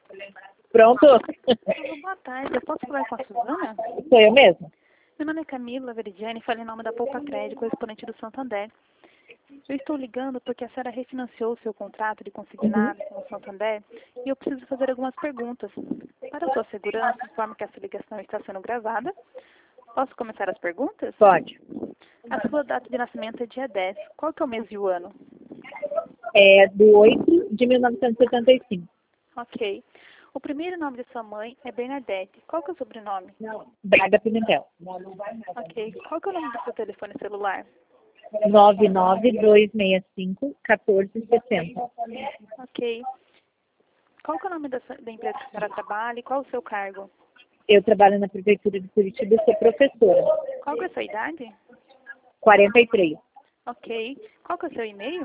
Pronto? Boa tarde, eu posso falar com a Suzana? Sou eu mesmo. Meu nome é Camila Veridiane, falo em nome da Poupa Crédito, correspondente do Santander. Eu estou ligando porque a senhora refinanciou o seu contrato de consignado com o Santander e eu preciso fazer algumas perguntas. Para a sua segurança, informo que essa ligação está sendo gravada. Posso começar as perguntas? Pode. A sua data de nascimento é dia 10. Qual que é o mês e o ano? É do 8 de 1975. Ok. O primeiro nome de sua mãe é Bernadette. Qual que é o sobrenome? Braga Pimentel. Ok. Qual que é o nome do seu telefone celular? 99265-1460. Ok. Qual que é o nome da empresa que a senhora trabalha e qual o seu cargo? Eu trabalho na Prefeitura de Curitiba e sou professora. Qual que é a sua idade? 43. Ok. Qual que é o seu e-mail?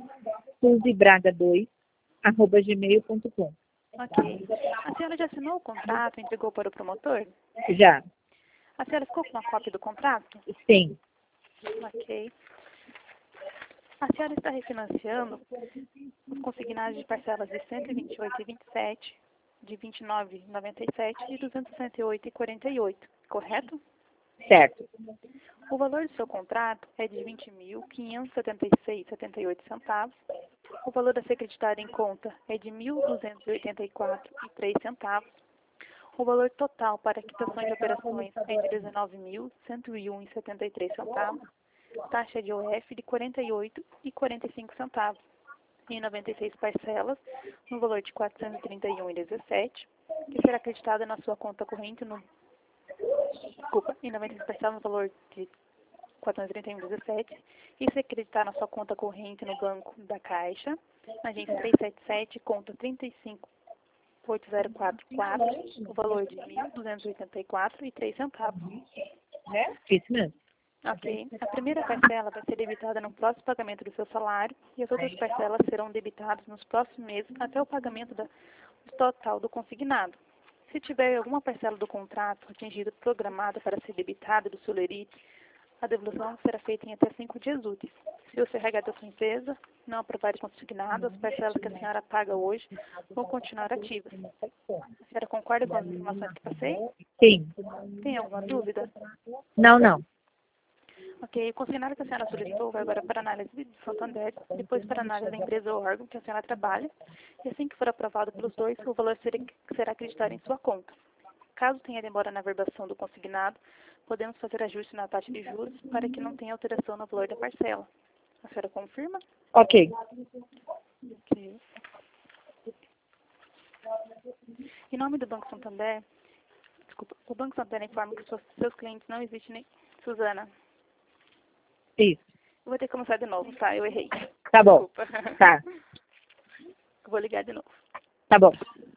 suzybraga2@gmail.com. Ok. A senhora já assinou o contrato e entregou para o promotor? Já? A senhora ficou com uma cópia do contrato? Sim. Ok. A senhora está refinanciando os consignados de parcelas de 128,27, de 29,97 e 268,48, correto? Certo. O valor do seu contrato é de R$ 20.576,78 centavos. O valor a ser acreditado em conta é de R$ 1.284,03 centavos. O valor total para quitações de operações é de R$ 19.101,73 centavos. Taxa de OF de R$ 48,45 centavos. Em 96 parcelas, no valor de R$ 431,17, que será acreditada na sua conta corrente em 96 parcelas no valor de 431,17 e se acreditar na sua conta corrente no banco da Caixa, na agência 377, conta 35.8044, o valor de R$ 1.284,03 centavos. Isso mesmo. Ok. A primeira parcela vai ser debitada no próximo pagamento do seu salário e as outras parcelas serão debitadas nos próximos meses até o pagamento do total do consignado. Se tiver alguma parcela do contrato atingida programada para ser debitada do seu lerite, a devolução será feita em até 5 dias úteis. Se o CRH da sua empresa não aprovar o consignado, as parcelas que a senhora paga hoje vão continuar ativas. A senhora concorda com as informações que passei? Sim. Tem alguma dúvida? Não. Ok, o consignado que a senhora solicitou vai agora para análise de Santander, depois para análise da empresa ou órgão que a senhora trabalha, e assim que for aprovado pelos dois, o valor será acreditado em sua conta. Caso tenha demora na verbação do consignado, podemos fazer ajuste na taxa de juros para que não tenha alteração no valor da parcela. A senhora confirma? Ok. Ok. Em nome do Banco Santander, o Banco Santander informa que seus clientes não existem nem... Suzana, Isso. eu vou ter que começar de novo, tá? Eu errei. Tá bom. Desculpa. Tá. Eu vou ligar de novo. Tá bom.